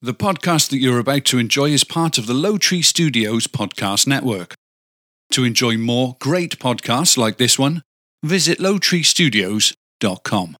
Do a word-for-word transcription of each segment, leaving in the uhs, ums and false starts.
The podcast that you're about to enjoy is part of the Low Tree Studios podcast network. To enjoy more great podcasts like this one, visit low tree studios dot com.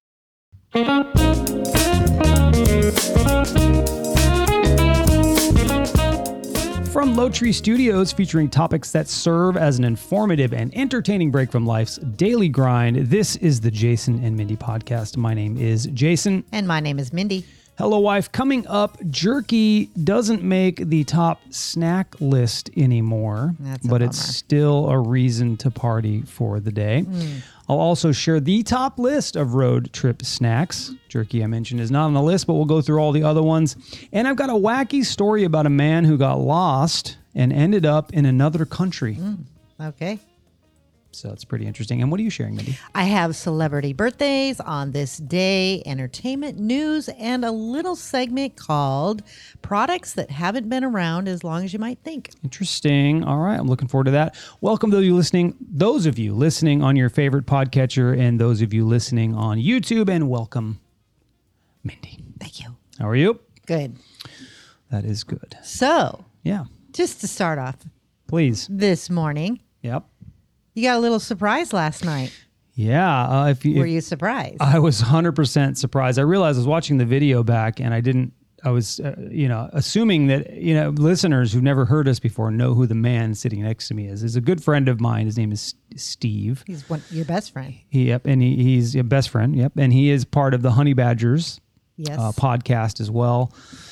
From Low Tree Studios, featuring topics that serve as an informative and entertaining break from life's daily grind, this is the Jason and Mindy podcast. My name is Jason. And my name is Mindy. Hello, wife. Coming up, jerky doesn't make the top snack list anymore, That's a but bummer. it's still a reason to party for the day. Mm. I'll also share the top list of road trip snacks. Jerky, I mentioned, is not on the list, but we'll go through all the other ones. And I've got a wacky story about a man who got lost and ended up in another country. Mm. Okay. So it's pretty interesting. And what are you sharing, Mindy? I have celebrity birthdays on this day, entertainment news, and a little segment called Products That Haven't Been Around as Long as You Might Think. Interesting. All right. I'm looking forward to that. Welcome those of you listening, those of you listening on your favorite podcatcher, and those of you listening on YouTube, and welcome, Mindy. Thank you. How are you? Good. That is good. So, Yeah. just to start off Please. this morning, Yep. you got a little surprise last night. Yeah. Uh, if you, Were if- you surprised? I was one hundred percent surprised. I realized I was watching the video back and I didn't, I was, uh, you know, assuming that, you know, listeners who've never heard us before know who the man sitting next to me is. He's a good friend of mine. His name is Steve. He's one, your best friend. He, yep. And he, he's a best friend. Yep. And he is part of the Honey Badgers Yes. uh, podcast as well.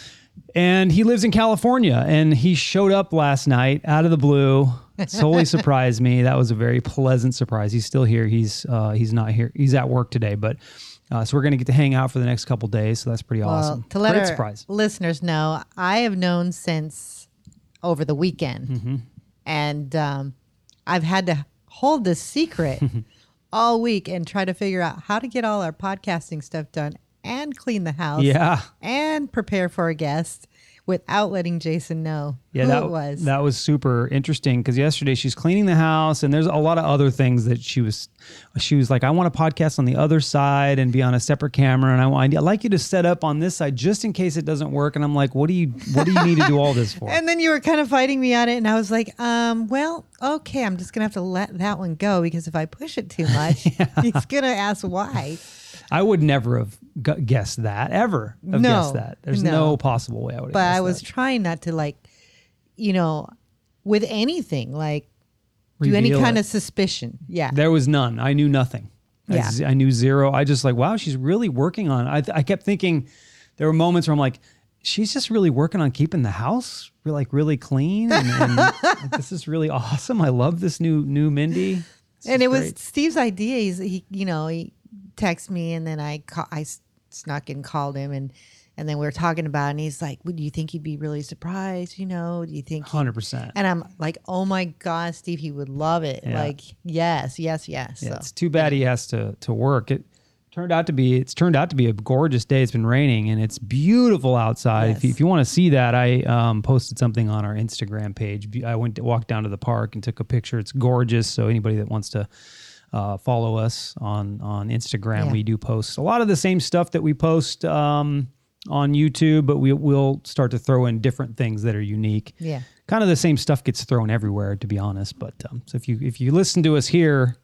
And he lives in California, and he showed up last night out of the blue. Totally surprised me. That was a very pleasant surprise. He's still here. He's uh, he's not here. He's at work today, but uh, so we're gonna get to hang out for the next couple days. So that's pretty Well, awesome. to let Great our surprise. listeners know, I have known since over the weekend, Mm-hmm. and um, I've had to hold this secret all week and try to figure out how to get all our podcasting stuff done and clean the house, Yeah, and prepare for a guest without letting Jason know yeah. who That it was. that was super interesting because yesterday she's cleaning the house, and there's a lot of other things that she was. She was like, I want to podcast on the other side and be on a separate camera, and I want. I'd like you to set up on this side just in case it doesn't work. And I'm like, what do you what do you need to do all this for? And then you were kind of fighting me on it, and I was like, um, well, okay, I'm just gonna have to let that one go because if I push it too much, he's gonna ask why. I would never have gu- guessed that, ever have No, guessed that. There's no. no. possible way I would have But guessed I was that. trying not to, like, you know, with anything, like do any Reveal kind it. of suspicion. Yeah. There was none. I knew nothing. I Yeah. z- I, knew zero. I just like, wow, she's really working on I, I kept thinking, there were moments where I'm like, she's just really working on keeping the house re- like really clean. And, and like, this is really awesome. I love this new new Mindy. This And is it was great. Steve's idea. He's, he, you know, he texted me and then I, ca- I s- snuck and called him and, and then we were talking about it and he's like, well, do you think you'd be really surprised? You know, do you think? one hundred percent. And I'm like, oh my God, Steve, he would love it. Yeah. Like, yes, yes, yes. Yeah, So, it's too bad he has to to work. It turned out to be it's turned out to be a gorgeous day. It's been raining and it's beautiful outside. If you, Yes. if you want to see that, I um, posted something on our Instagram page. I went to walk down to the park and took a picture. It's gorgeous. So anybody that wants to uh, follow us on on Instagram, Yeah. we do post a lot of the same stuff that we post um, on YouTube, but we will start to throw in different things that are unique. yeah. Kind of the same stuff gets thrown everywhere, to be honest. But um, so if you if you listen to us here,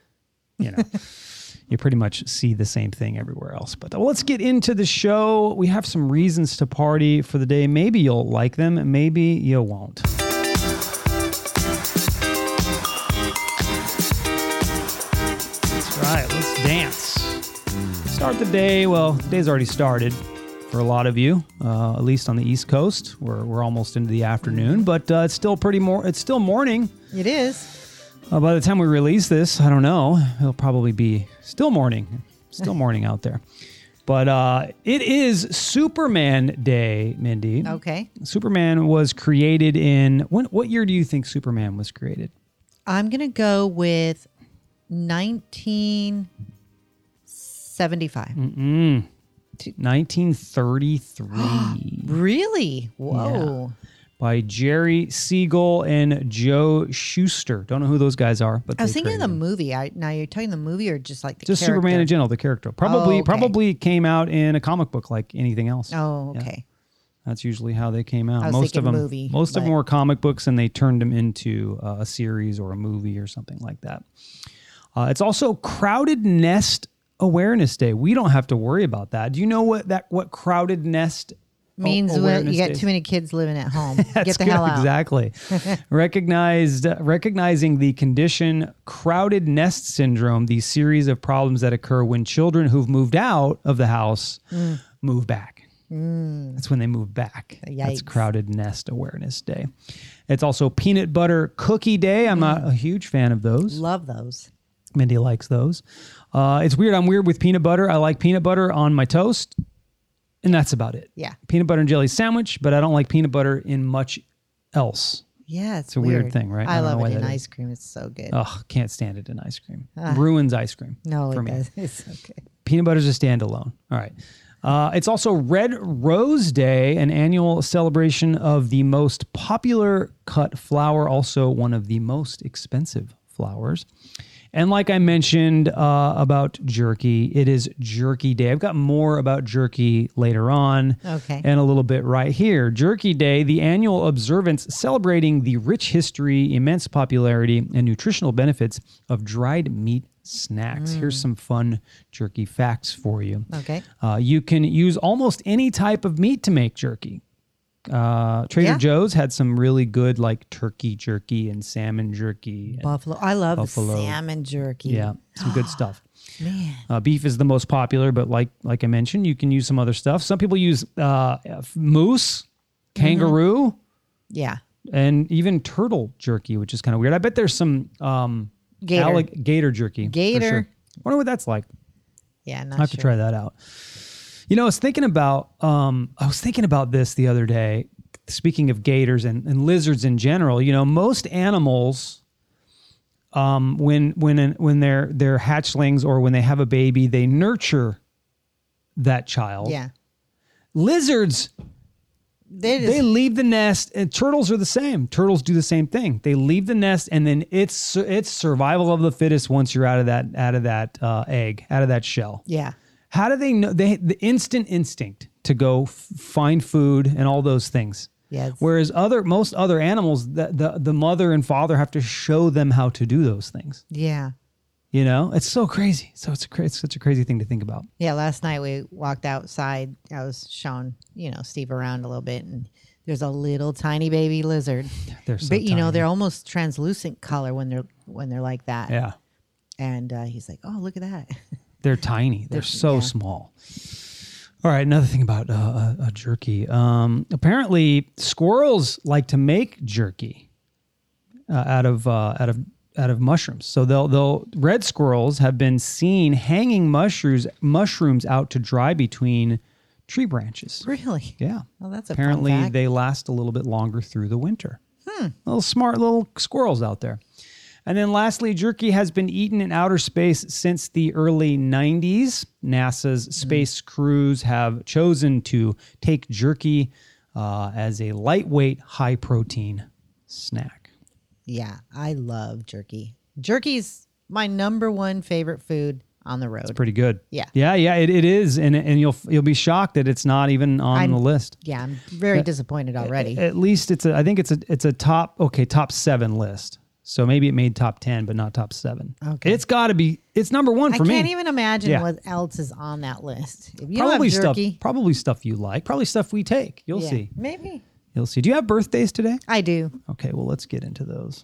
you know, you pretty much see the same thing everywhere else. But uh, let's get into the show. We have some reasons to party for the day. Maybe you'll like them, maybe you won't. That's right. Let's dance. Start the day. Well, the day's already started for a lot of you, uh, at least on the East Coast. We're we're almost into the afternoon, but uh, it's still pretty more. It's still morning. It is. Uh, by the time we release this, I don't know. It'll probably be still morning, still morning out there. But uh, it is Superman Day, Mindy. Okay. Superman was created in when? What year do you think Superman was created? I'm going to go with nineteen seventy-five. Mm-mm. nineteen thirty-three. Really? Whoa. By Jerry Siegel and Joe Shuster. Don't know who those guys are, but I was they thinking of the created them. movie. I, now you're talking the movie or just like the Just character? Superman in general, the character. Probably Oh, okay. probably came out in a comic book like anything else. Oh, Yeah. okay. That's usually how they came out. I was most of thinking them, movie, most of them but- were comic books, and they turned them into uh, a series or a movie or something like that. Uh, it's also Crowded Nest Awareness Day. We don't have to worry about that. Do you know what that what crowded nest Means a- when you awareness got is? too many kids living at home. That's Get the good, hell out. Exactly. Recognized, recognizing the condition crowded nest syndrome, the series of problems that occur when children who've moved out of the house Mm. move back. That's when they move back. That's Yikes. Crowded Nest Awareness Day. It's also Peanut Butter Cookie Day. I'm not a huge fan of those. Love those. Mindy likes those. Uh, it's weird. I'm weird with peanut butter. I like peanut butter on my toast, and that's about it. Yeah. Peanut butter and jelly sandwich, but I don't like peanut butter in much else. Yeah, it's, a weird thing, right? I I, don't know love why it in that is. ice cream. It's so good. Ugh, can't stand it in ice cream. Ruins ice cream. no, for it me. does. It's okay. Peanut butter's a standalone. All right. Uh, it's also Red Rose Day, an annual celebration of the most popular cut flower, also one of the most expensive flowers. And like I mentioned uh, about jerky, it is Jerky Day. I've got more about jerky later on. Okay. And a little bit right here. Jerky Day, the annual observance celebrating the rich history, immense popularity, and nutritional benefits of dried meat snacks. Here's some fun jerky facts for you. Okay. Uh, you can use almost any type of meat to make jerky. Uh, Trader Yeah. Joe's had some really good like turkey jerky and salmon jerky. and- Buffalo. I love Buffalo. salmon jerky. yeah, some good stuff. Man. Uh, beef is the most popular, but like like I mentioned, you can use some other stuff. Some people use uh, moose, kangaroo, Yeah. and even turtle jerky, which is kind of weird. I bet there's some um, Gator. allig- gator jerky. for Gator. sure. Wonder what that's like. Yeah. Not I have sure. to try that out. You know, I was thinking about um, I was thinking about this the other day. Speaking of gators and, and lizards in general, you know, most animals, um, when when when they're they're hatchlings or when they have a baby, they nurture that child. Yeah. Lizards, They just, they leave the nest, and turtles are the same. Turtles do the same thing. They leave the nest, and then it's it's survival of the fittest once you're out of that out of that uh, egg, out of that shell. yeah. How do they know? They the instant instinct to go f- find food and all those things. Yeah. it's- Whereas other most other animals, the, the the mother and father have to show them how to do those things. Yeah. You know, it's so crazy. So it's a cra- it's such a crazy thing to think about. Yeah, last night we walked outside. I was showing, you know, Steve around a little bit, and there's a little tiny baby lizard. They're so but you know, tiny. they're almost translucent color when they're when they're like that. Yeah, And uh, he's like, "Oh, look at that." they're tiny. They're so yeah. small. All right, another thing about uh, uh, uh, jerky. Um, apparently, squirrels like to make jerky uh, out of uh, out of out of mushrooms. So they'll they'll red squirrels have been seen hanging mushrooms mushrooms out to dry between tree branches. Really? Yeah. Well, that's a Apparently, fun fact. they last a little bit longer through the winter. Hmm. Little smart little squirrels out there. And then lastly, jerky has been eaten in outer space since the early nineties. NASA's space crews have chosen to take jerky uh, as a lightweight, high-protein snack. Yeah, I love jerky. Jerky's my number one favorite food on the road. Pretty good. Yeah. Yeah, yeah, it, it is. And and you'll you'll be shocked that it's not even on I'm- the list. Yeah, I'm very disappointed already. At least it's a I think it's a it's a top okay, top seven list. So maybe it made top ten, but not top seven. Okay. It's got to be. It's number one I for me. can't even imagine Yeah. what else is on that list. If you probably don't have stuff. jerky, Probably stuff you like. Probably stuff we take. You'll yeah, see. maybe. You'll see. Do you have birthdays today? I do. Okay. Well, let's get into those.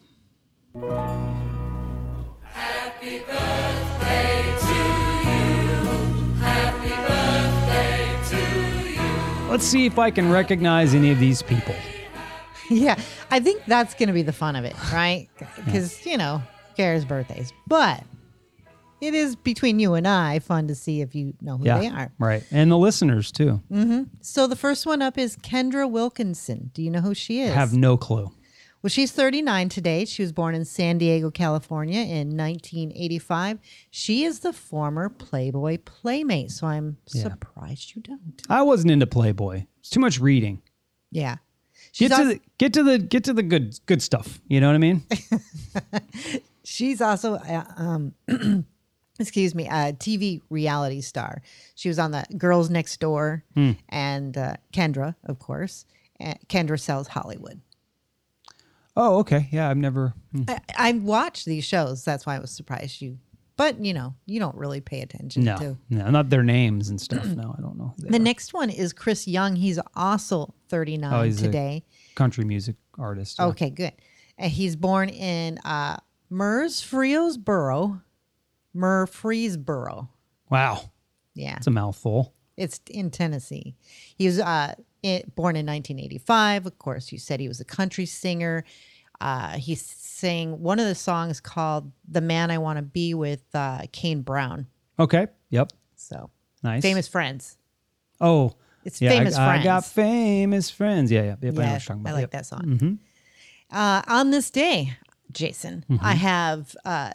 Let's see if I can recognize any of these people. Yeah, I think that's going to be the fun of it, right? Because, you know, who cares birthdays? But it is between you and I fun to see if you know who Yeah. they are. Right. And the listeners too. So the first one up is Kendra Wilkinson. Do you know who she is? Have no clue. Well, she's thirty-nine today. She was born in San Diego, California in nineteen eighty-five. She is the former Playboy Playmate, so I'm Yeah. surprised you don't. I wasn't into Playboy. It's too much reading. Yeah. Get She's, to also, the get to the get to the good good stuff. You know what I mean? she's also uh, um, excuse me, a T V reality star. She was on the Girls Next Door, Hmm. and uh, Kendra, of course. Uh, Kendra Sells Hollywood. Oh, okay. Yeah, I've never. hmm. I, I watched these shows. That's why I was surprised you. But, you know, you don't really pay attention No, to. no, not their names and stuff. No, I don't know. who they The are. next one is Chris Young. He's also thirty-nine Oh, he's a today. country music artist. yeah. Okay, good. And he's born in uh, Murfreesboro. Murfreesboro. Wow, Yeah. it's a mouthful. It's in Tennessee. He was uh, it, born in nineteen eighty-five. Of course, you said he was a country singer. Uh, he sang one of the songs called "The Man I Want to Be" with uh, Kane Brown. Okay. Yep. So Nice. famous friends. Oh, It's yeah. famous I, friends. I got famous friends. Yeah, yeah. Yep, I know what Yeah, you're talking about. I like Yep. that song. Mhm. Uh, on this day, Jason, Mm-hmm. I have uh,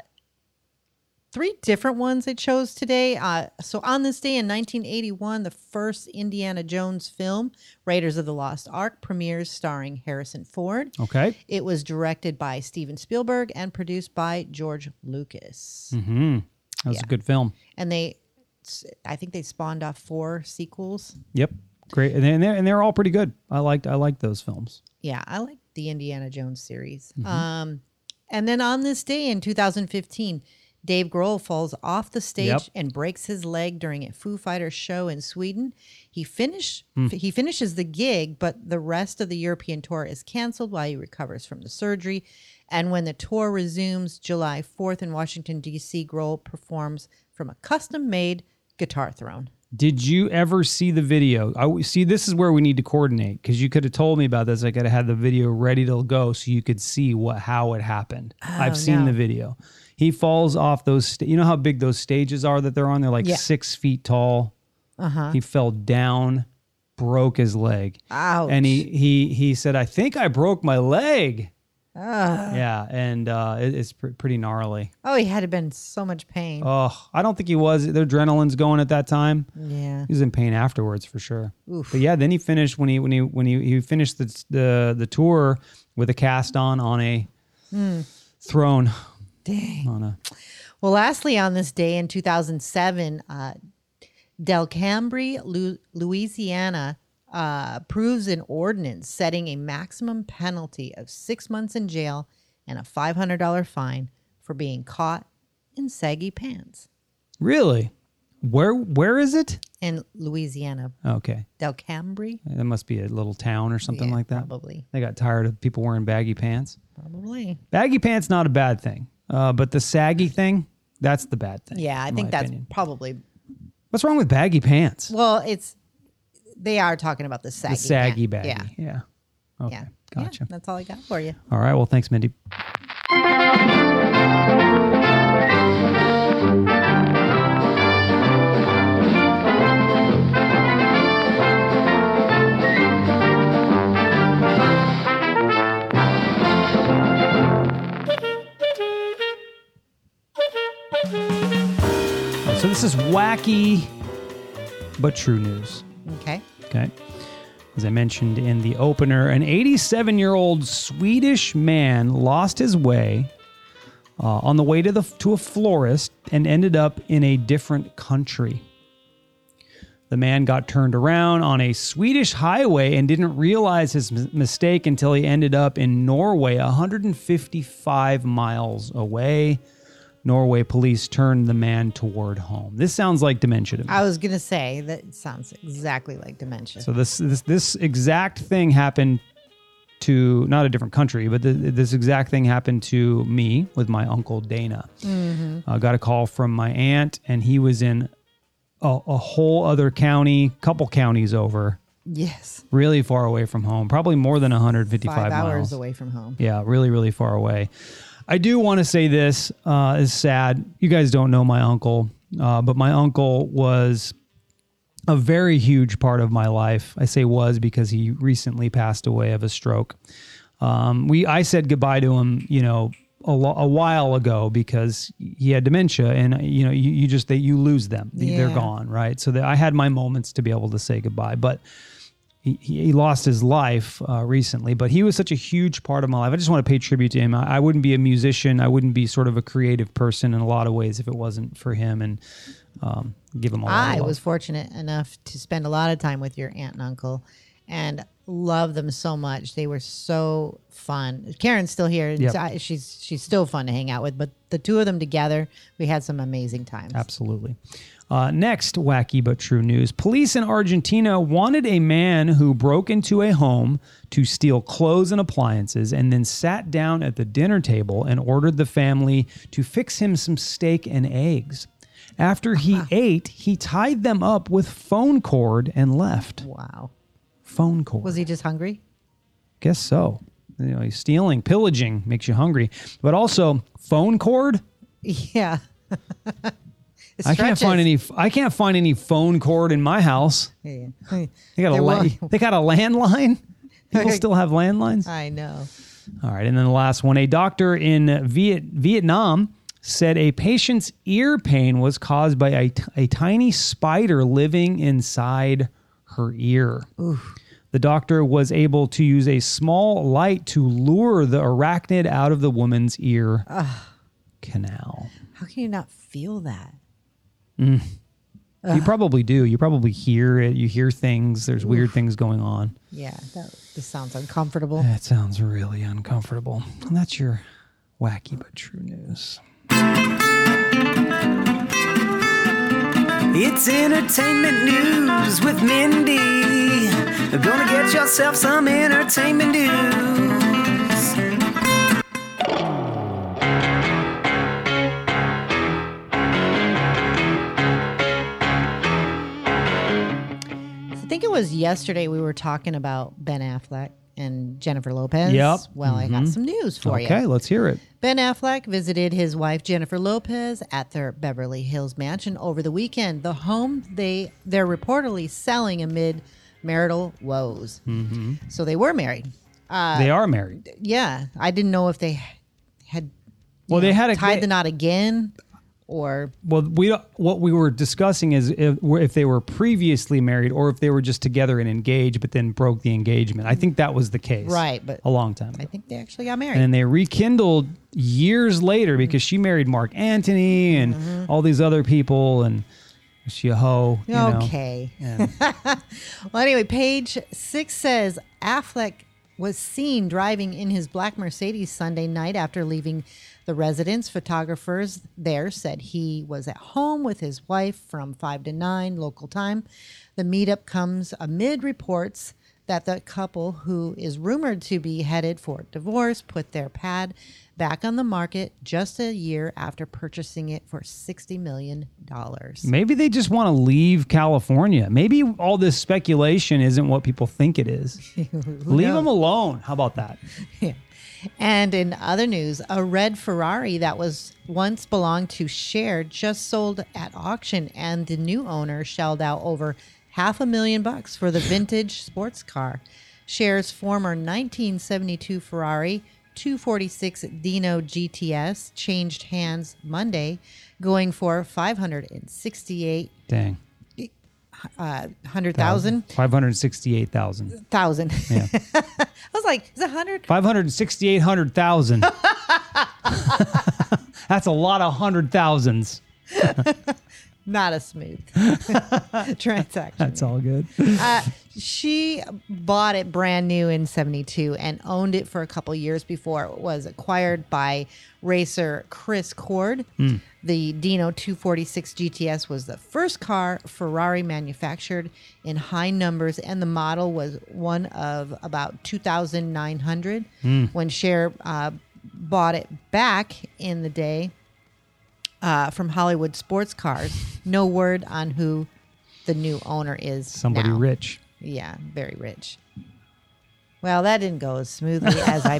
three different ones I chose today. Uh, so on this day in nineteen eighty-one, the first Indiana Jones film, Raiders of the Lost Ark, premieres starring Harrison Ford. Okay. It was directed by Steven Spielberg and produced by George Lucas. Mm-hmm. That was Yeah. a good film. And they, I think they spawned off four sequels. Yep. Great. And they're, and they're all pretty good. I liked I liked those films. Yeah, I like the Indiana Jones series. Mm-hmm. Um, and then on this day in two thousand fifteen, Dave Grohl falls off the stage Yep. and breaks his leg during a Foo Fighters show in Sweden. He finish Hmm. he finishes the gig, but the rest of the European tour is canceled while he recovers from the surgery. And when the tour resumes July fourth in Washington, D C, Grohl performs from a custom-made guitar throne. Did you ever see the video? I see. This is where we need to coordinate because you could have told me about this. I could have had the video ready to go so you could see what how it happened. I've seen no. the video. He falls off those. Sta- you know how big those stages are that they're on? They're like Yeah. six feet tall. Uh-huh. He fell down, broke his leg, Ouch. and he he he said, "I think I broke my leg." Ugh. Yeah, and uh, it, it's pr- pretty gnarly. Oh, he had been in so much pain. Oh, I don't think he was. The adrenaline's going at that time. Yeah. He was in pain afterwards for sure. Oof. But yeah, then he finished when he when he when he, he finished the, the the tour with a cast on on a throne Dang. on a Well, lastly, on this day in two thousand seven, uh, Del Cambre, Lu- Louisiana, uh, approves an ordinance setting a maximum penalty of six months in jail and a five hundred dollars fine for being caught in saggy pants. really. Where where is it? In Louisiana, Okay, Del Cambre? that must be a little town or something Yeah, like that. Probably. They got tired of people wearing baggy pants. Probably. Baggy pants not a bad thing, uh, but the saggy thing that's the bad thing. Yeah, I in think my that's opinion. probably. What's wrong with baggy pants? Well, it's. They are talking about the saggy. the saggy pant. baggy. Yeah. Yeah. Okay. Yeah. Gotcha. Yeah, that's all I got for you. All right. Well, thanks, Mindy. So this is wacky but true news. Okay. Okay. As I mentioned in the opener, an eighty-seven-year-old Swedish man lost his way uh, on the way to the to a florist and ended up in a different country. The man got turned around on a Swedish highway and didn't realize his m- mistake until he ended up in Norway, one hundred fifty-five miles away. Norway police turned the man toward home. This sounds like dementia to me. I was gonna say that sounds exactly like dementia. So this this this exact thing happened to not a different country, but th- this exact thing happened to me with my uncle Dana. Mm-hmm. I got a call from my aunt, and he was in a, a whole other county, couple counties over, Yes, really far away from home, probably more than one hundred fifty-five five hours miles away from home. Yeah, really, really far away. I do want to say this uh, is sad. You guys don't know my uncle, uh, but my uncle was a very huge part of my life. I say was because he recently passed away of a stroke. Um, we I said goodbye to him, you know, a, lo- a while ago because he had dementia, and you know, you, you just they you lose them, they're Yeah. gone, right? So that I had my moments to be able to say goodbye, but. he, he lost his life uh, recently, but he was such a huge part of my life. I just want to pay tribute to him. I, I wouldn't be a musician. I wouldn't be sort of a creative person in a lot of ways if it wasn't for him, and um, give him a lot I of love. was fortunate enough to spend a lot of time with your aunt and uncle and love them so much. They were so fun. Karen's still here. Yep. I- She's she's still fun to hang out with, but the two of them together, we had some amazing times. Absolutely. Uh, next, wacky but true news. Police in Argentina wanted a man who broke into a home to steal clothes and appliances and then sat down at the dinner table and ordered the family to fix him some steak and eggs. After he ate, he tied them up with phone cord and left. Wow. Phone cord. Was he just hungry? Guess so. You know, stealing, pillaging makes you hungry. But also, phone cord? Yeah. It I can't stretches. find any. I can't find any phone cord in my house. Yeah. They got a There la- wa- they got a landline. People still have landlines. I know. All right, and then the last one: a doctor in Viet- Vietnam said a patient's ear pain was caused by a, t- a tiny spider living inside her ear. Oof. The doctor was able to use a small light to lure the arachnid out of the woman's ear canal. How can you not feel that? You probably do. You probably hear it. You hear things. There's weird things going on. Yeah, that this sounds uncomfortable. That sounds really uncomfortable. And that's your wacky but true news. It's entertainment news with Mindy. Gonna get yourself some entertainment news. I think it was yesterday we were talking about Ben Affleck and Jennifer Lopez. Yep. Well, I got some news for Okay, you. let's hear it. Ben Affleck visited his wife Jennifer Lopez at their Beverly Hills mansion over the weekend. The home they they're reportedly selling amid marital woes. Mm-hmm. So they were married. Uh, They are married. Yeah, I didn't know if they had Well, they had a tied they- the knot again, or Well, we don't- what we were discussing is if, if they were previously married or if they were just together and engaged, but then broke the engagement. I think that was the case. Right, but a long time I ago. think they actually got married. And then they rekindled years later because she married Mark Antony and Mm-hmm. all these other people, and is she a hoe? You know? Okay. And Well, anyway, page six says Affleck was seen driving in his black Mercedes Sunday night after leaving the residence. Photographers there said he was at home with his wife from five to nine local time. The meetup comes amid reports that the couple, who is rumored to be headed for divorce, put their pad back on the market just a year after purchasing it for sixty million dollars. maybe they just want to leave California. Maybe all this speculation isn't what people think it is. Leave them alone. How about that? Yeah. And in other news, a red Ferrari that was once belonged to Cher just sold at auction, and the new owner shelled out over half a million bucks for the vintage sports car. Cher's former nineteen seventy-two Ferrari two forty-six Dino G T S changed hands Monday, going for five hundred sixty-eight Dang. uh, hundred thousand five hundred sixty-eight thousand. thousand. Yeah. I was like, is it hundred? five hundred sixty-eight hundred thousand. That's a lot of hundred thousands. Not a smooth transaction. That's all good. Uh, she bought it brand new in seventy-two and owned it for a couple years before it was acquired by racer Chris Cord. The Dino two forty-six G T S was the first car Ferrari manufactured in high numbers, and the model was one of about two thousand nine hundred. When Cher uh, bought it back in the day uh, from Hollywood Sports Cars, no word on who the new owner is. Somebody now. rich. Yeah, very rich. Well, that didn't go as smoothly as I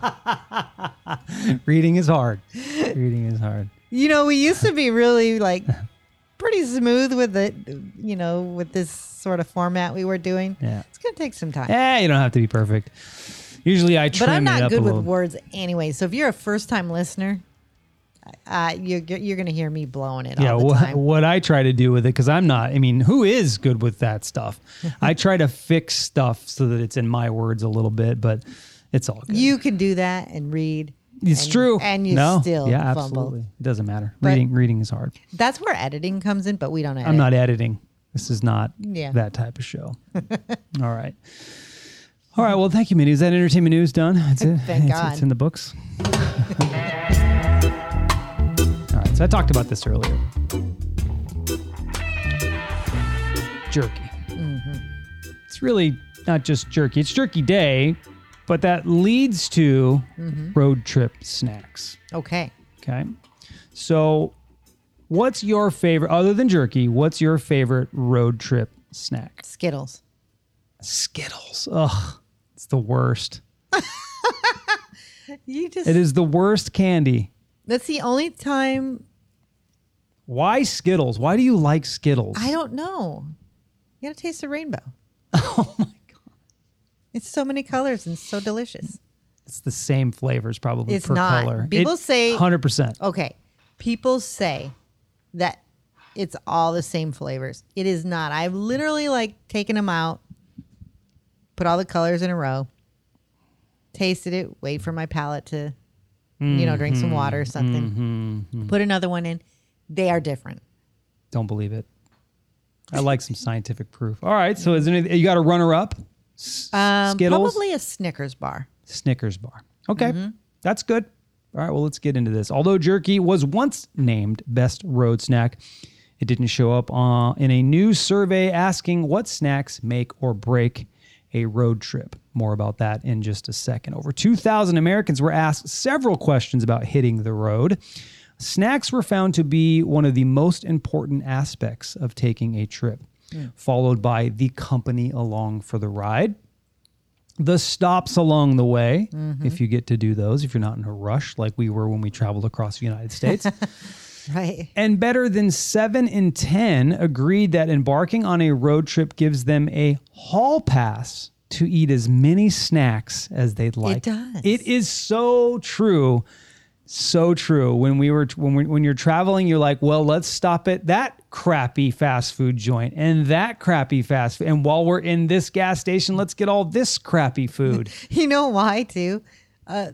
planned. Reading is hard. Reading is hard. You know, we used to be really like pretty smooth with it, you know, with this sort of format we were doing. Yeah. It's going to take some time. Eh, you don't have to be perfect. Usually I trim But I'm it not up good a with little. words anyway. So if you're a first time listener, uh, you're you're gonna hear me blowing it Yeah, all the what, time. what I try to do with it, because I'm not, I mean, who is good with that stuff? I try to fix stuff so that it's in my words a little bit, but it's all good. You can do that and read. It's and, true. and you no, still yeah, fumble. absolutely. It doesn't matter. But- reading reading is hard. That's where editing comes in, but we don't edit. I'm not editing. This is not Yeah. that type of show. All right. All right. Well, thank you, Minnie. Is that entertainment news done? That's it. Thank it's, God. It's in the books. All right. So I talked about this earlier. Jerky. Mm-hmm. It's really not just jerky. It's Jerky Day, but that leads to Mm-hmm. road trip snacks. Okay. Okay. So, what's your favorite, other than jerky, what's your favorite road trip snack? Skittles. Skittles. Ugh. It's the worst. You just. It is the worst candy. That's the only time. Why Skittles? Why do you like Skittles? I don't know. You gotta taste the rainbow. Oh my God. It's so many colors and so delicious. It's the same flavors probably It's per not. color. People say- one hundred percent. Okay. People say that it's all the same flavors. It is not. I've literally like taken them out, put all the colors in a row, tasted it, wait for my palate to, you know, drink some water or something, put another one in. They are different. Don't believe it. I like some scientific proof. All right. So, is there any, you got a runner up? S- Um, Skittles? Probably a Snickers bar. Snickers bar. Okay. Mm-hmm. That's good. All right. Well, let's get into this. Although jerky was once named best road snack, it didn't show up uh, in a new survey asking what snacks make or break a road trip. More about that in just a second. Over two thousand Americans were asked several questions about hitting the road. Snacks were found to be one of the most important aspects of taking a trip, followed by the company along for the ride, the stops along the way, if you get to do those, if you're not in a rush like we were when we traveled across the United States. Right. And better than seven in ten agreed that embarking on a road trip gives them a hall pass to eat as many snacks as they'd like. does. It is so true. So true. When we were when we, when you're traveling, you're like, well, let's stop at that crappy fast food joint and that crappy fast food. And while we're in this gas station, let's get all this crappy food. You know why, too? Uh,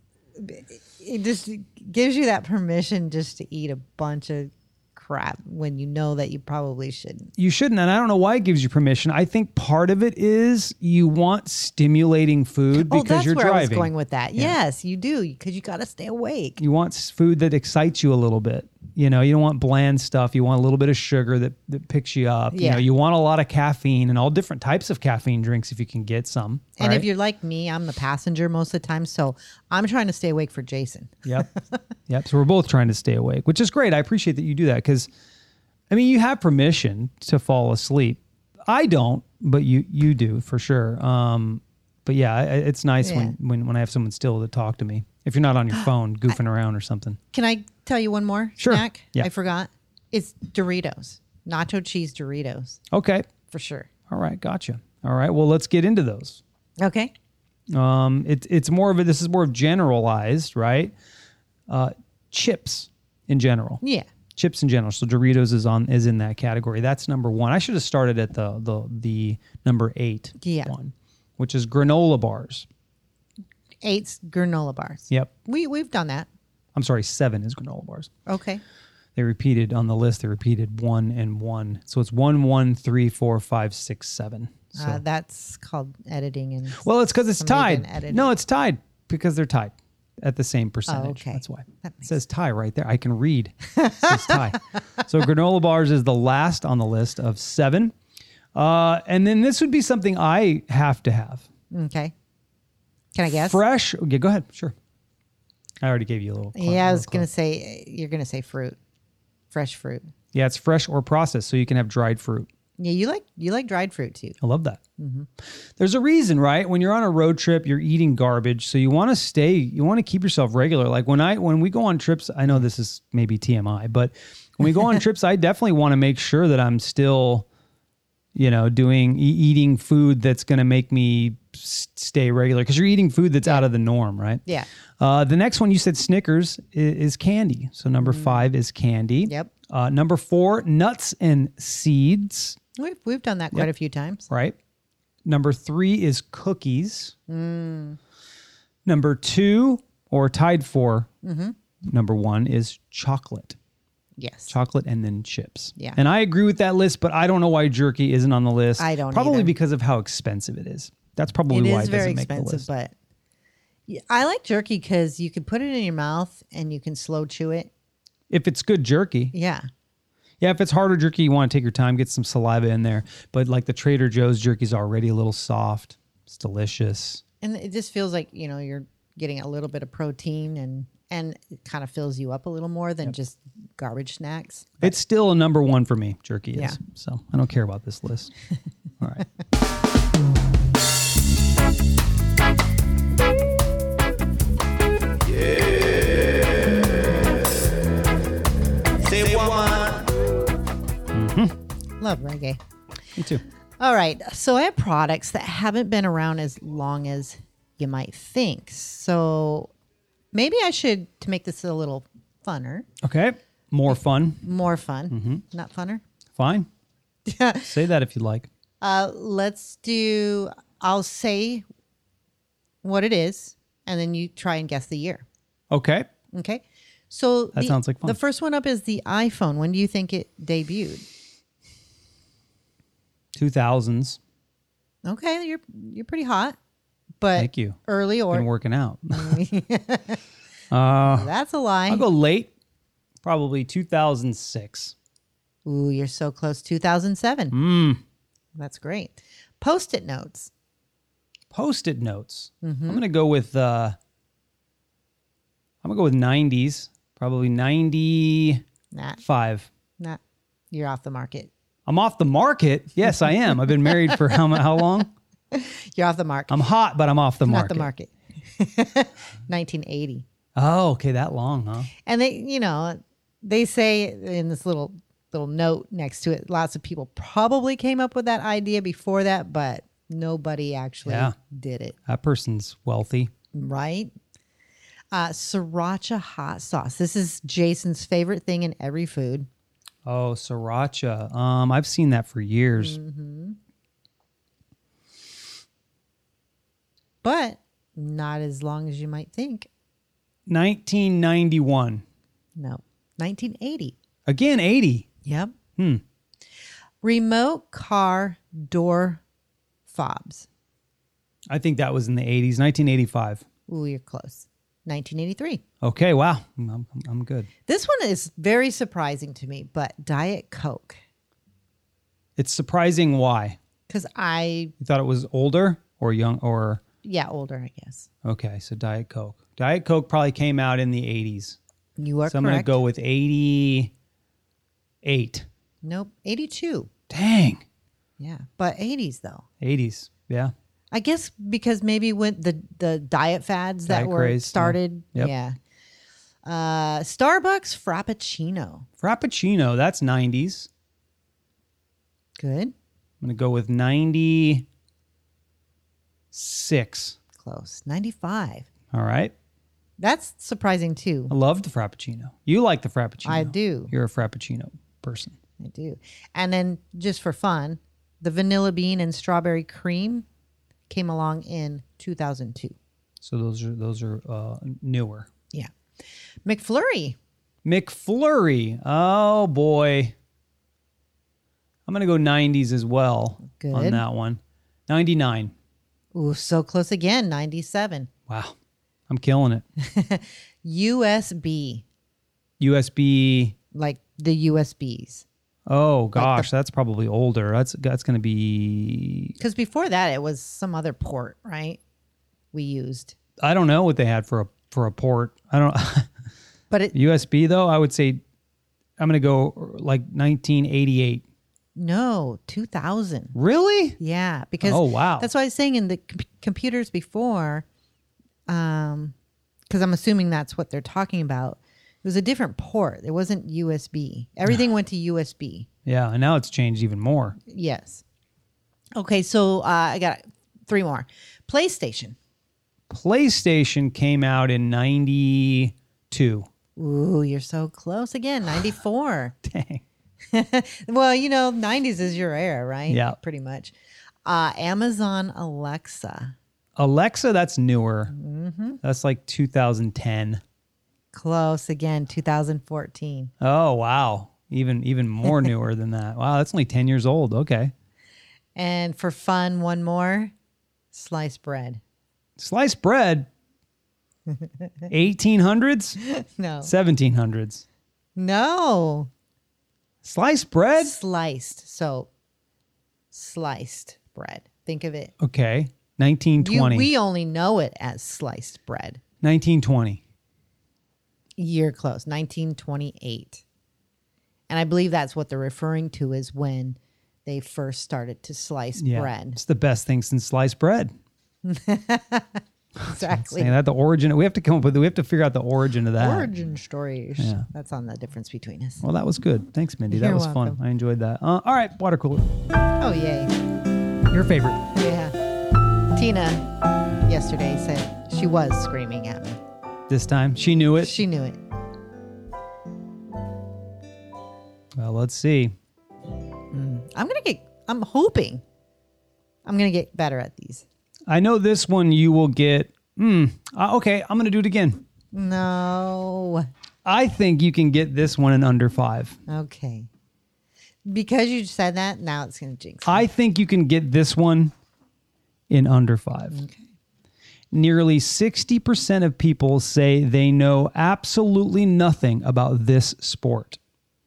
it just gives you that permission just to eat a bunch of crap when you know that you probably shouldn't. You shouldn't, and I don't know why it gives you permission. I think part of it is you want stimulating food Oh, because that's you're where I was driving. going with that. Yes, you do, because you got to stay awake. You want s- food that excites you a little bit. You know, you don't want bland stuff. You want a little bit of sugar that, that picks you up. You Yeah. know, you want a lot of caffeine and all different types of caffeine drinks if you can get some. And right? if you're like me, I'm the passenger most of the time, so I'm trying to stay awake for Jason. Yep. Yep. So we're both trying to stay awake, which is great. I appreciate that you do that because, I mean, you have permission to fall asleep. I don't, but you you do for sure. Um, but yeah, I- I- it's nice Yeah. when, when when I have someone still to talk to me. If you're not on your phone goofing around or something. Can I tell you one more Sure. snack? Yeah. I forgot. It's Doritos, nacho cheese Doritos, Okay. for sure. All right. Gotcha. All right. Well, let's get into those. Okay. Um, it's it's more of a, this is more of generalized, right? Uh, chips in general. Yeah. Chips in general. So Doritos is on is in that category. That's number one. I should have started at the the the number eight Yeah. one, which is granola bars. Eight's granola bars. Yep. We we've done that. I'm sorry, seven is granola bars. Okay. They repeated on the list. They repeated one and one. So it's one, one, three, four, five, six, seven. So Uh, that's called editing and well, it's because it's somebody tied. didn't edit No, it. it's tied because they're tied at the same percentage. okay. That's why. That It makes says tie right there. I can read. It says tie. So granola bars is the last on the list of seven. Uh, and then this would be something I have to have. Okay. Can I guess? Fresh. Okay, go ahead. Sure. I already gave you a little. clue- yeah, I little was clue. gonna say you're gonna say fruit, fresh fruit. Yeah, it's fresh or processed, so you can have dried fruit. Yeah, you like you like dried fruit too. I love that. There's a reason, right? When you're on a road trip, you're eating garbage, so you want to stay. You want to keep yourself regular. Like when I when we go on trips, I know this is maybe T M I, but when we go on trips, I definitely want to make sure that I'm still, you know, doing e- eating food that's going to make me s- stay regular because you're eating food that's out of the norm, right? Yeah. Uh, the next one you said Snickers is, is candy. So number five is candy. Yep. Uh, number four, nuts and seeds, We've, we've done that quite a few times. right? Number three is cookies. Mm. Number two, or tied for Mm-hmm. number one, is chocolate. Yes. Chocolate and then chips. Yeah. And I agree with that list, but I don't know why jerky isn't on the list. I don't Probably either. because of how expensive it is. That's probably It why is it very doesn't make the expensive, list. but yeah, I like jerky because you can put it in your mouth and you can slow chew it. If it's good jerky. Yeah. Yeah, if it's harder jerky, you want to take your time, get some saliva in there. But like the Trader Joe's jerky is already a little soft. It's delicious. And it just feels like, you know, you're getting a little bit of protein and and it kind of fills you up a little more than just garbage snacks. It's still a number one for me, jerky is. Yeah. So I don't care about this list. All right. Say woman. Love reggae. Me too. All right. So I have products that haven't been around as long as you might think. So maybe I should, to make this a little funner, Okay. More fun. more fun, Mm-hmm. not funner. Fine. Say that if you like. Uh, let's do, I'll say what it is, and then you try and guess the year. Okay. Okay. So That the, sounds like fun. The first one up is the iPhone. When do you think it debuted? two thousands. Okay, you're you're pretty hot, but Thank you. early or Been working out. that's a lie. I'll go late. Probably two thousand six. Ooh, you're so close. two thousand seven. Mm. That's great. Post-it notes. Post-it notes. Mm-hmm. I'm gonna go with. Uh, I'm gonna go with nineties. Probably ninety-five. Nah, nah, you're off the market. I'm off the market. Yes, I am. I've been married for how mu- how long? You're off the mark. I'm hot, but I'm off the Not market. the market. nineteen eighty. Oh, okay, that long, huh? And they, you know, they say in this little little note next to it, lots of people probably came up with that idea before that, but nobody actually Yeah. did it. That person's wealthy. Right? Uh, sriracha hot sauce. This is Jason's favorite thing in every food. Oh, sriracha. Um, I've seen that for years. Mm-hmm. But not as long as you might think. nineteen ninety-one. No, nineteen eighty. Again, eighty. Yep. Hmm. Remote car door fobs. I think that was in the eighties. nineteen eighty-five. Ooh, you're close. nineteen eighty-three. Okay, wow. I'm, I'm, I'm good. This one is very surprising to me, but Diet Coke. It's surprising why. Because I, You thought it was older or young or... yeah, older, I guess. Okay, so Diet Coke. Diet Coke probably came out in the eighties. You are So I'm going to correct. go with eighty-eight. Nope, eighty-two. Dang. Yeah, but eighties though. eighties. Yeah. I guess because maybe when the, the diet fads that Diet were craze, yeah. started. Yep. Yeah. Uh, Starbucks Frappuccino. Frappuccino, that's nineties. Good. I'm going to go with ninety-six. Close. ninety-five. All right. That's surprising too. I love the Frappuccino. You like the Frappuccino. I do. You're a Frappuccino person. I do. And then just for fun, the vanilla bean and strawberry cream came along in two thousand two. So those are those are uh, newer. Yeah. McFlurry. McFlurry. Oh boy. I'm gonna go nineties as well on Good. that one. ninety-nine. Ooh, so close again. ninety-seven. Wow. I'm killing it. U S B. U S B. Like the U S Bs. Oh gosh, that's probably older. That's that's gonna be. Because before that, it was some other port, right? We used. I don't know what they had for a for a port. I don't. But it, U S B though, I would say I'm gonna go like nineteen eighty-eight. no, two thousand. Really? Yeah, because Oh, wow. that's why I was saying in the com- computers before, um, because I'm assuming that's what they're talking about. It was a different port. It wasn't U S B. Everything went to U S B. Yeah, and now it's changed even more. Yes. Okay, so uh, I got three more. PlayStation. PlayStation came out in ninety-two. Ooh, you're so close again. ninety-four. Dang. Well, you know, nineties is your era, right? Yeah. Pretty much. Uh, Amazon Alexa. Alexa, that's newer. That's like two thousand ten. Close again, two thousand fourteen. Oh, wow. Even even more newer than that. Wow, that's only ten years old. Okay. And for fun, one more. Sliced bread. Sliced bread. eighteen hundreds? No. seventeen hundreds. No. Sliced bread? Sliced. So sliced bread. Think of it. Okay. nineteen You, twenty. we only know it as sliced bread. nineteen twenty. Year close, nineteen twenty-eight. And I believe that's what they're referring to is when they first started to slice Yeah. bread. It's the best thing since sliced bread. Exactly. Saying that the origin, we have to come up with, we have to figure out the origin of that. Origin stories. Yeah. That's on the difference between us. Well, that was good. Thanks, Mindy. That You're was fun. welcome. I enjoyed that. Uh, all right, water cooler. Oh, yay. Your favorite. Yeah. Tina yesterday said she was screaming at me. This time, she knew it. She knew it. Well, let's see. I'm going to get, I'm hoping I'm going to get better at these. I know this one you will get. Hmm. Uh, okay, I'm going to do it again. No. I think you can get this one in under five. Okay. Because you said that, now it's going to jinx me. I think you can get this one in under five. Okay. Nearly sixty percent of people say they know absolutely nothing about this sport.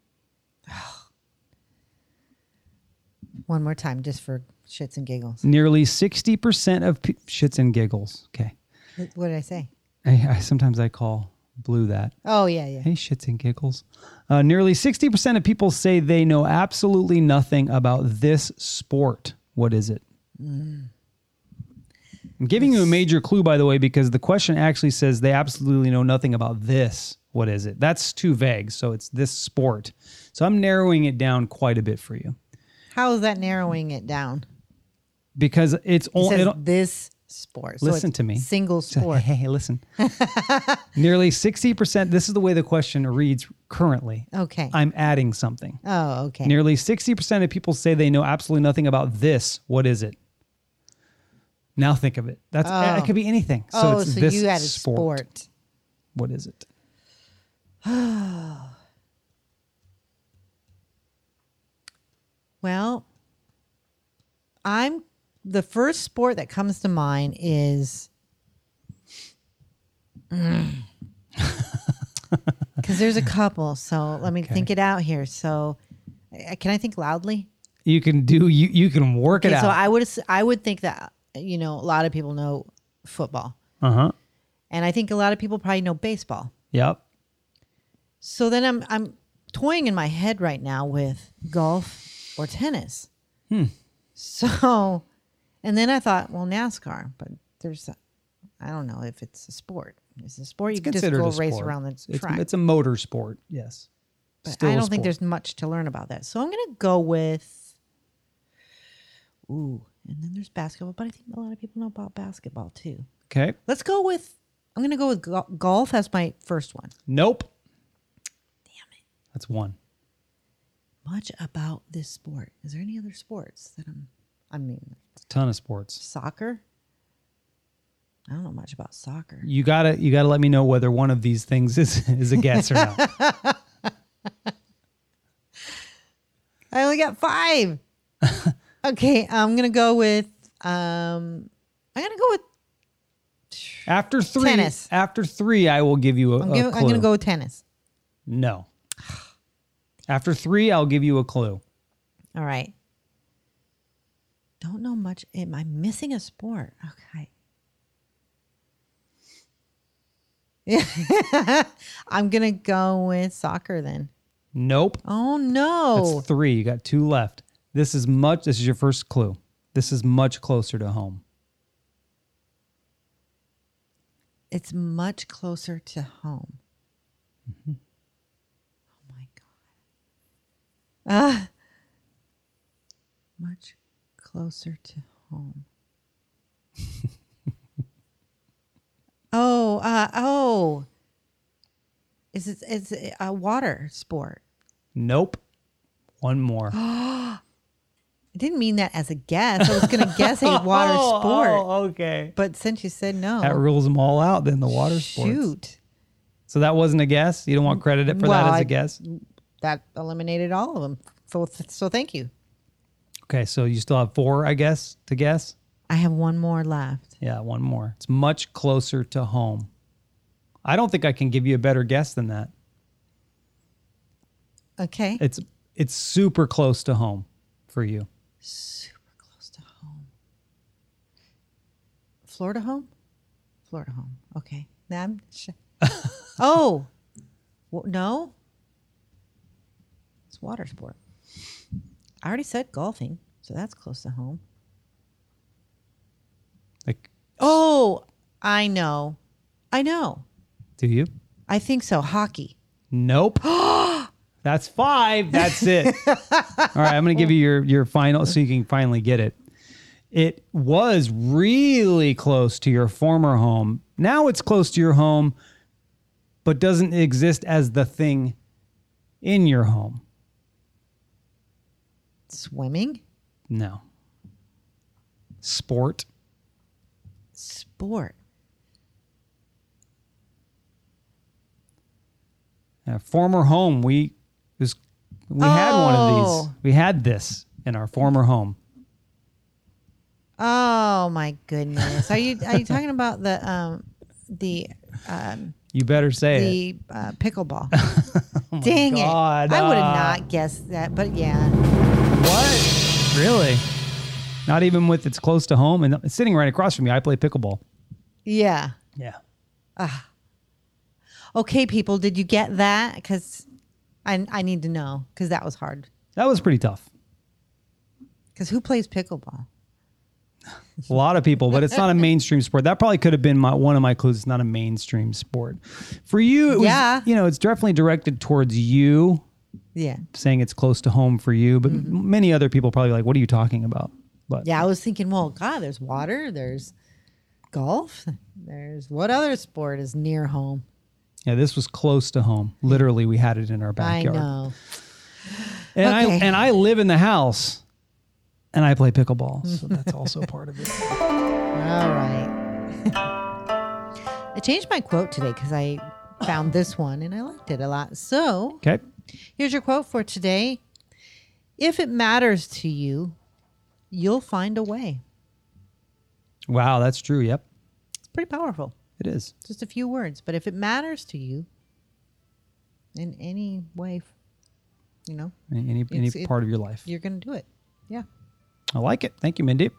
One more time, just for shits and giggles. Nearly sixty percent of pe- shits and giggles. Okay. What did I say? I, I sometimes I call Blue that. Oh, yeah, yeah. Hey, shits and giggles. Uh, nearly sixty percent of people say they know absolutely nothing about this sport. What is it? Mm. I'm giving you a major clue, by the way, because the question actually says they absolutely know nothing about this. What is it? That's too vague. So it's this sport. So I'm narrowing it down quite a bit for you How is that narrowing it down? because it's It only. says this sport. So Listen it's to me. Single So, sport. hey, hey, listen. Nearly sixty percent. This is the way the question reads currently. Okay. I'm adding something. Oh, okay. Nearly sixty percent of people say they know absolutely nothing about this. What is it? Now think of it. That's Oh. It could be anything. So oh, it's so this you added sport. sport. What is it? Well, I'm the first sport that comes to mind is because there's a couple. So let me Okay. think it out here. So uh, can I think loudly? You can do. You you can work it Okay, out. so I would ass- I would think that you know a lot of people know football, uh huh. and I think a lot of people probably know baseball. Yep. So then I'm I'm toying in my head right now with golf or tennis. Hmm. So, and then I thought, well, NASCAR, but there's, a, I don't know if it's a sport. It's a sport you can just Considered go a race sport. around the It's, track. it's a motor sport. Yes. but Still I a don't think sport. there's much to learn about that. So I'm going to go with, ooh, and then there's basketball, but I think a lot of people know about basketball too. Okay. Let's go with, I'm going to go with go- golf as my first one. Nope. Damn it. That's one. Much about this sport. Is there any other sports that I'm, I mean, It's a ton of sports. soccer? I don't know much about soccer. You gotta you gotta let me know whether one of these things is is a guess or not. I only got five. Okay, I'm gonna go with um I'm gonna go with After three, Tennis. after three, I will give you a, I'm, a give, I'm clue. gonna go with tennis. No. After three, I'll give you a clue. All right. Don't know much. Am I missing a sport? Okay. I'm gonna go with soccer then. Nope. Oh no. That's three. You got two left. This is much. This is your first clue. This is much closer to home. It's much closer to home. Mm-hmm. Oh my god. Ah. Much closer to home. oh, uh, oh. Is it is it a water sport? Nope. One more. I didn't mean that as a guess. I was going to guess a water oh, sport. Oh, okay. But since you said no. That rules them all out then, the water sports. Shoot. So that wasn't a guess? You don't want credit for Well, that as a I- guess? That eliminated all of them. So, so thank you. Okay, so you still have four, I guess, to guess? I have one more left. Yeah, one more. It's much closer to home. I don't think I can give you a better guess than that. Okay. It's it's super close to home for you. Super close to home. Florida home? Florida home. Okay. Now I'm sh- oh. Well, no. It's water sport. I already said golfing, so that's close to home. Like, Oh, I know. I know. do you? I think so. Hockey. Nope. That's five. That's it. All right, I'm going to give you your, your final so you can finally get it. It was really close to your former home. Now it's close to your home, but doesn't exist as the thing in your home. Swimming. No. Sport. Sport. Uh, former home. We was we had one of these. Oh. We had this in our former home. Oh my goodness. Are you are you talking about the um the um You better say it. the uh, pickleball? Dang God. it. I would have Ah. not guessed that, but yeah. What? Really? Not even with it's close to home and it's sitting right across from me. I play pickleball. Yeah. Yeah. Okay, people, did you get that? Because I I need to know because that was hard. That was pretty tough. Because who plays pickleball? A lot of people, but it's not a mainstream sport. That probably could have been my one of my clues. It's not a mainstream sport. For you, it was, Yeah. you know, it's definitely directed towards you, Yeah. saying it's close to home for you. But m many other people probably like, what are you talking about? But Yeah, I was thinking, well, God, there's water, there's golf, there's what other sport is near home? yeah, this was close to home. Literally, we had it in our backyard. I know. And I Okay. and I live in the house, and I play pickleball, so that's also part of it. All right. I changed my quote today because I found this one and I liked it a lot. So Okay. here's your quote for today. If it matters to you, you'll find a way. Wow, that's true. Yep, It's pretty powerful. it is. Just a few words. But if it matters to you in any way, you know, Any any, any It's- it- part of your life. you're going to do it. Yeah. I like it. Thank you, Mindy.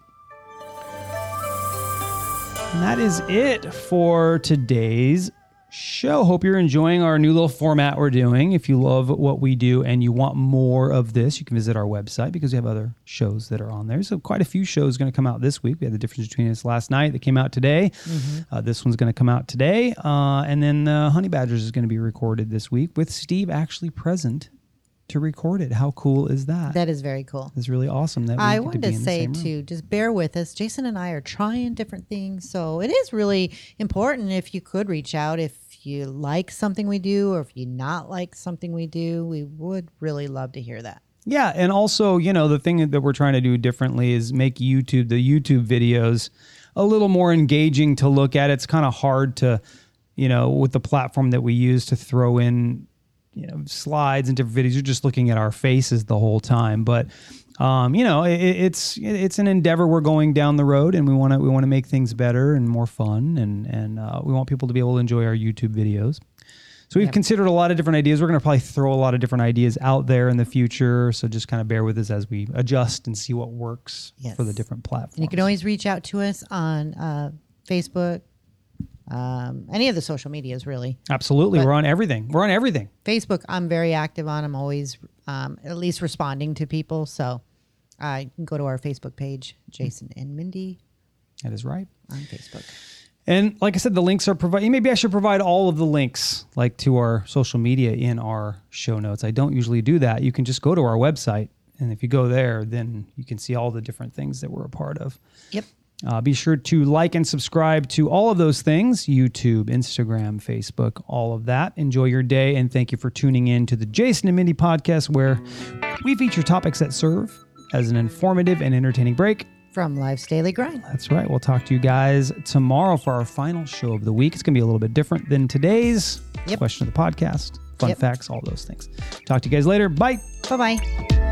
And that is it for today's show. Hope you're enjoying our new little format we're doing. If you love what we do and you want more of this, you can visit our website because we have other shows that are on there. So quite a few shows going to come out this week. We had the difference between us last night that came out today. Uh, this one's going to come out today. Uh, and then uh, Honey Badgers is going to be recorded this week with Steve actually present to record it. How cool is that? That is very cool. It's really awesome that we I get wanted to, to, be in the say same room. too, just bear with us. Jason and I are trying different things, so it is really important if you could reach out if you like something we do or if you not like something we do. We would really love to hear that. Yeah, and also, you know, the thing that we're trying to do differently is make YouTube, the YouTube videos, a little more engaging to look at. It's kind of hard to, you know, with the platform that we use to throw in, you know, slides and different videos. You're just looking at our faces the whole time. But, um, you know, it, it's it's an endeavor. We're going down the road, and we want to we want to make things better and more fun, and and uh, we want people to be able to enjoy our YouTube videos. So we've Yep. considered a lot of different ideas. We're going to probably throw a lot of different ideas out there in the future. So just kind of bear with us as we adjust and see what works Yes. for the different platforms. And you can always reach out to us on uh, Facebook, um, any of the social medias, really. Absolutely. But- We're on everything. We're on everything. Facebook, I'm very active on. I'm always um, at least responding to people. So uh, you can go to our Facebook page, Jason and Mindy That is right. on Facebook. And like I said, the links are provided. Maybe I should provide all of the links like to our social media in our show notes. I don't usually do that. You can just go to our website And if you go there, then you can see all the different things that we're a part of. Yep. Uh, be sure to like and subscribe to all of those things, YouTube, Instagram, Facebook, all of that. Enjoy your day, and thank you for tuning in to the Jason and Mindy podcast, where we feature topics that serve as an informative and entertaining break From Life's Daily Grind. That's right. We'll talk to you guys tomorrow for our final show of the week. It's going to be a little bit different than today's Yep. question of the podcast, fun Yep. facts, all those things. Talk to you guys later. Bye. Bye-bye.